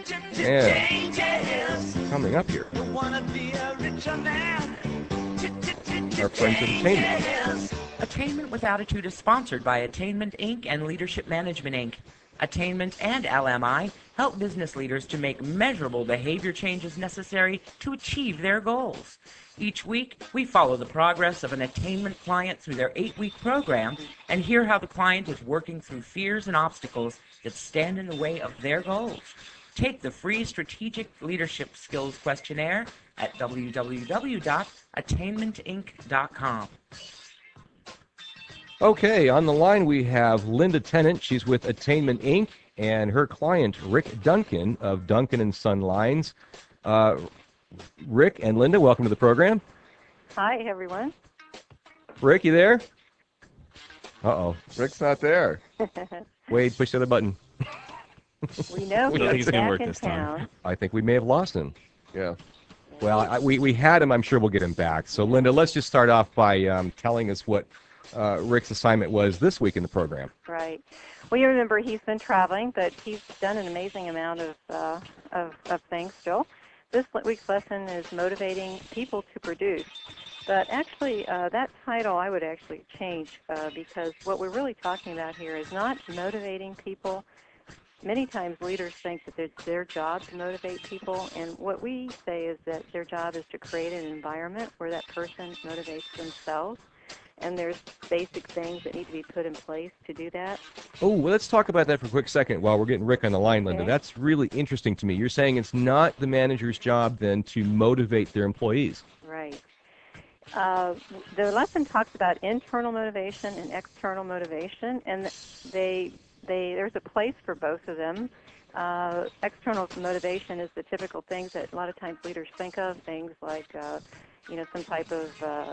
And coming up here, our friends at Attainment. Attainment with Attitude is sponsored by Attainment Inc. and Leadership Management Inc. Attainment and LMI help business leaders to make measurable behavior changes necessary to achieve their goals. Each week, we follow the progress of an Attainment client through their 8-week program and hear how the client is working through fears and obstacles that stand in the way of their goals. Take the free Strategic Leadership Skills Questionnaire at www.attainmentinc.com. Okay, on the line we have Linda Tennant. She's with Attainment Inc. and her client, Rick Duncan of Duncan & Son Lines. Rick and Linda, welcome to the program. Hi, everyone. Rick, you there? Uh-oh. Rick's not there. Wade, push the other button. We know he's back in town. I think we may have lost him. Yeah. Well, we had him. I'm sure we'll get him back. So, Linda, let's just start off by telling us what Rick's assignment was this week in the program. Right. Well, you remember he's been traveling, but he's done an amazing amount of things still. This week's lesson is motivating people to produce. But actually, that title I would actually change because what we're really talking about here is not motivating people. Many times leaders think that it's their job to motivate people, and what we say is that their job is to create an environment where that person motivates themselves. And there's basic things that need to be put in place to do that. Oh, well, let's talk about that for a quick second while we're getting Rick on the line, Linda. Okay. That's really interesting to me. You're saying it's not the manager's job then to motivate their employees. Right. The lesson talks about internal motivation and external motivation, and there's a place for both of them. External motivation is the typical things that a lot of times leaders think of, things like some type of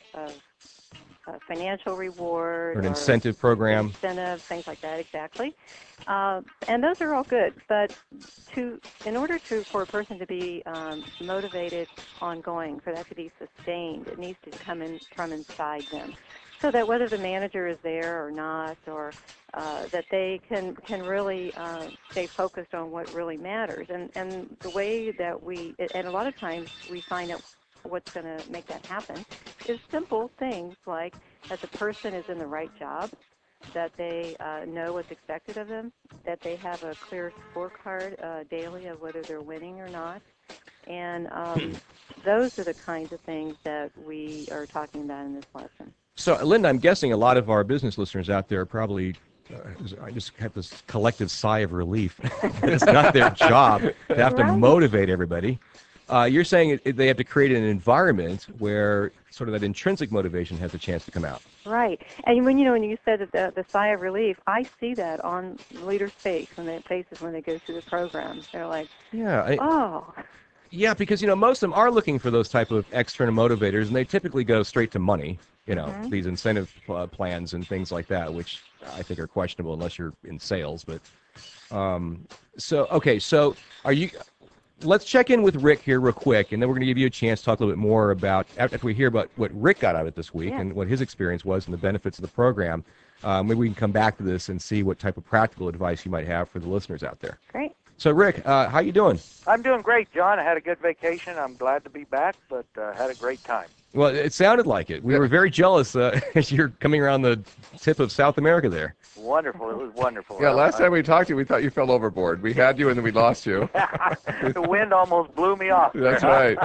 financial reward, Or an incentive program. Incentive, things like that, exactly. And those are all good, but in order for a person to be motivated ongoing, for that to be sustained, it needs to come in from inside them. So that whether the manager is there or not, or that they can really stay focused on what really matters. And the way that and a lot of times we find out what's going to make that happen is simple things like that the person is in the right job, that they know what's expected of them, that they have a clear scorecard daily of whether they're winning or not. And those are the kinds of things that we are talking about in this lesson. So, Linda, I'm guessing a lot of our business listeners out there probably I just have this collective sigh of relief. It's not their job to have to motivate everybody. You're saying they have to create an environment where sort of that intrinsic motivation has a chance to come out. Right. And when you said that the sigh of relief, I see that on leaders' faces when they go through the program. They're like, oh. Yeah, because, most of them are looking for those type of external motivators, and they typically go straight to money, these incentive plans and things like that, which I think are questionable unless you're in sales. But so are you... Let's check in with Rick here real quick, and then we're going to give you a chance to talk a little bit more about, after we hear about what Rick got out of it this week and what his experience was and the benefits of the program. Maybe we can come back to this and see what type of practical advice you might have for the listeners out there. Great. So, Rick, how you doing? I'm doing great, John. I had a good vacation. I'm glad to be back, but had a great time. Well, it sounded like it. We were very jealous as you're coming around the tip of South America there. Wonderful. It was wonderful. Yeah, last time we talked to you, we thought you fell overboard. We had you, and then we lost you. The wind almost blew me off. That's right.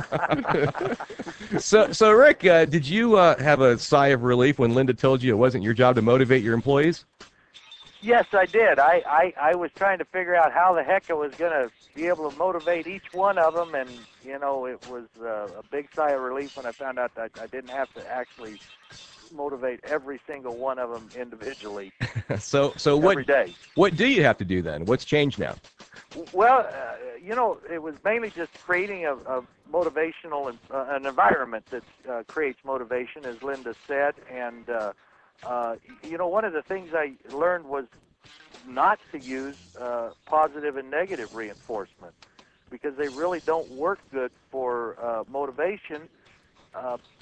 So, Rick, did you have a sigh of relief when Linda told you it wasn't your job to motivate your employees? Yes, I did. I was trying to figure out how the heck I was going to be able to motivate each one of them, and, it was a big sigh of relief when I found out that I didn't have to actually motivate every single one of them individually. So every day. What do you have to do then? What's changed now? Well, it was mainly just creating a motivational an environment that creates motivation, as Linda said, and one of the things I learned was not to use positive and negative reinforcement, because they really don't work good for motivation.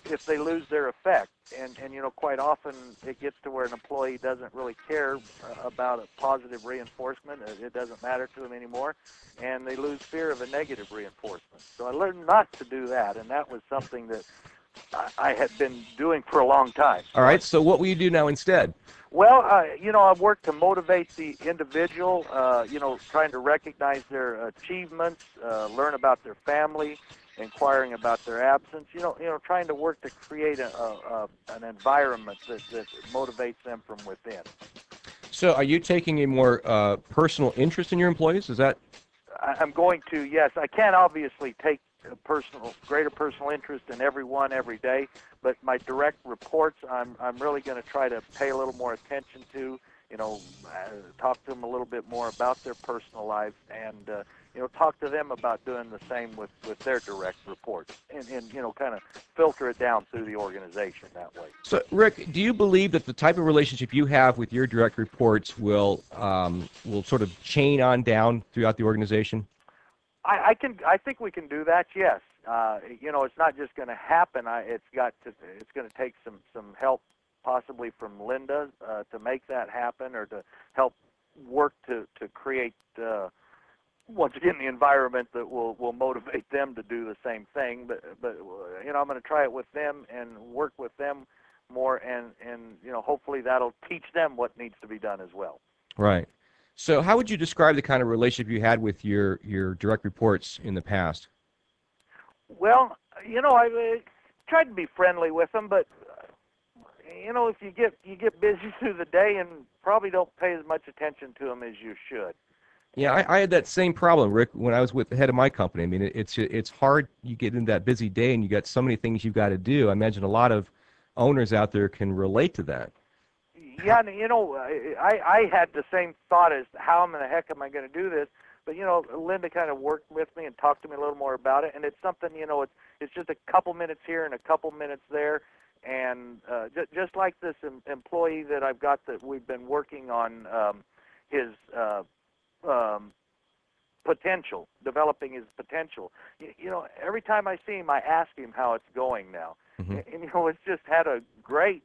if they lose their effect. And quite often it gets to where an employee doesn't really care about a positive reinforcement. It doesn't matter to them anymore, and they lose fear of a negative reinforcement. So I learned not to do that, and that was something that I had been doing for a long time. All right, so what will you do now instead? Well, I've worked to motivate the individual, trying to recognize their achievements, learn about their family, inquiring about their absence, trying to work to create an environment that motivates them from within. So are you taking a more personal interest in your employees? Is that? I'm going to, yes. I can't obviously take greater personal interest in everyone every day, but my direct reports, I'm really going to try to pay a little more attention to, talk to them a little bit more about their personal lives, and talk to them about doing the same with their direct reports, and kind of filter it down through the organization that way. So, Rick, do you believe that the type of relationship you have with your direct reports will sort of chain on down throughout the organization? I think we can do that. Yes. It's not just going to happen. It's going to take some help, possibly from Linda, to make that happen, or to help work to create once again the environment that will motivate them to do the same thing. But I'm going to try it with them and work with them more, and hopefully that'll teach them what needs to be done as well. Right. So how would you describe the kind of relationship you had with your direct reports in the past? Well, I tried to be friendly with them, but if you get busy through the day and probably don't pay as much attention to them as you should. Yeah, I had that same problem, Rick, when I was with the head of my company. I mean, it's hard. You get into that busy day and you got so many things you've got to do. I imagine a lot of owners out there can relate to that. Yeah, and I had the same thought as how in the heck am I going to do this? But Linda kind of worked with me and talked to me a little more about it, and it's something it's just a couple minutes here and a couple minutes there, and just like this employee that I've got that we've been working on his potential, developing his potential. Every time I see him, I ask him how it's going now, Mm-hmm. and it's just had a great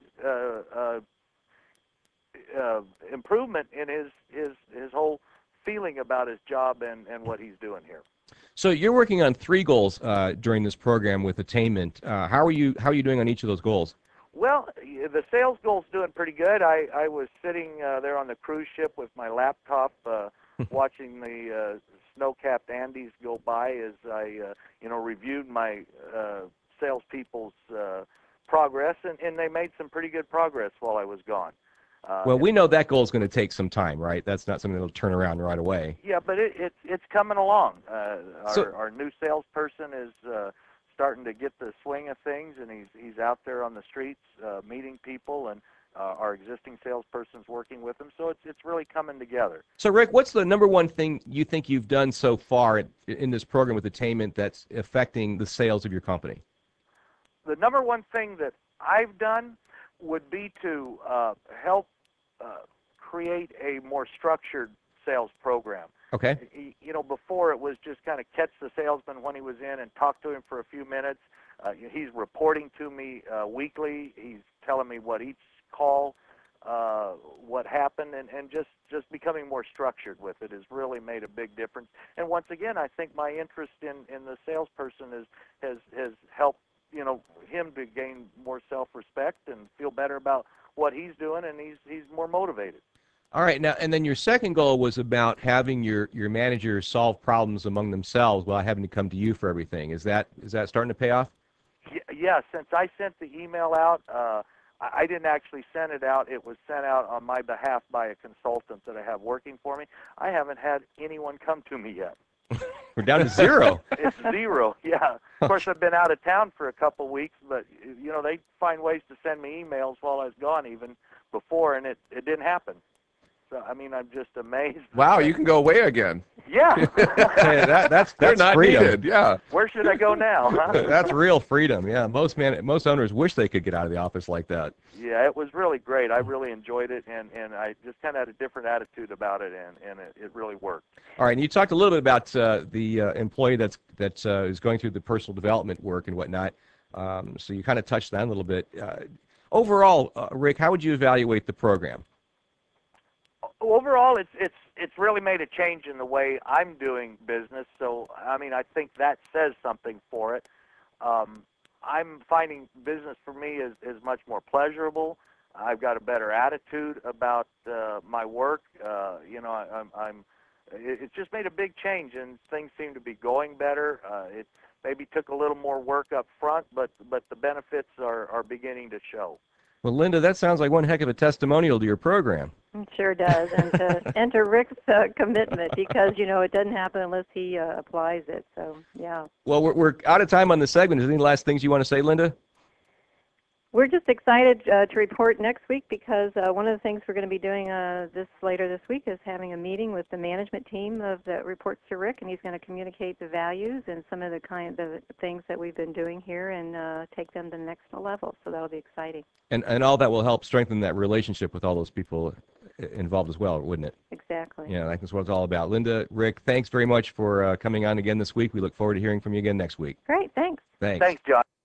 improvement in his whole feeling about his job and what he's doing here. So you're working on 3 goals during this program with attainment. How are you doing on each of those goals? Well, the sales goal's doing pretty good. I was sitting there on the cruise ship with my laptop watching the snow-capped Andes go by as I reviewed my salespeople's progress, and they made some pretty good progress while I was gone. Well, we know that goal is going to take some time, right? That's not something that'll turn around right away. Yeah, but it's coming along. So, Our new salesperson is starting to get the swing of things, and he's out there on the streets meeting people, and our existing salesperson's working with him. So it's really coming together. so Rick, what's the number one thing you think you've done so far in this program with attainment that's affecting the sales of your company? The number one thing that I've done would be to help create a more structured sales program. Okay. Before it was just kind of catch the salesman when he was in and talk to him for a few minutes. He's reporting to me weekly. He's telling me what each call, what happened, and just becoming more structured with it has really made a big difference. And once again, I think my interest in the salesperson has helped him to gain more self-respect and feel better about what he's doing, and he's more motivated. All right. Now, and then your second goal was about having your managers solve problems among themselves while having to come to you for everything. Is that starting to pay off? Yeah. Since I sent the email out, I didn't actually send it out. It was sent out on my behalf by a consultant that I have working for me. I haven't had anyone come to me yet. We're down to 0. It's 0, yeah. Of course, I've been out of town for a couple of weeks, but, they find ways to send me emails while I was gone even before, and it didn't happen. So, I'm just amazed. Wow, you can go away again. Yeah. Hey, that's They're not freedom. needed. Yeah. Where should I go now, huh? That's real freedom. Yeah, most owners wish they could get out of the office like that. Yeah, it was really great. I really enjoyed it, and I just kind of had a different attitude about it, and it really worked. All right, and you talked a little bit about the employee that is going through the personal development work and whatnot. So you kind of touched that a little bit. Overall, Rick, how would you evaluate the program? Overall, it's really made a change in the way I'm doing business. So I mean, I think that says something for it. I'm finding business for me is much more pleasurable. I've got a better attitude about my work. It's just made a big change, and things seem to be going better. It maybe took a little more work up front, but the benefits are beginning to show. Well, Linda, that sounds like one heck of a testimonial to your program. It sure does, and to Rick's commitment, because it doesn't happen unless he applies it. So yeah. Well, we're out of time on the segment. Is there any last things you want to say, Linda? We're just excited to report next week, because one of the things we're going to be doing later this week is having a meeting with the management team that reports to Rick, and he's going to communicate the values and some of the things that we've been doing here and take them to the next level. So that'll be exciting. And all that will help strengthen that relationship with all those people involved as well, wouldn't it? Exactly. Yeah, that's what it's all about. Linda, Rick, thanks very much for coming on again this week. We look forward to hearing from you again next week. Great, thanks. Thanks. Thanks, John.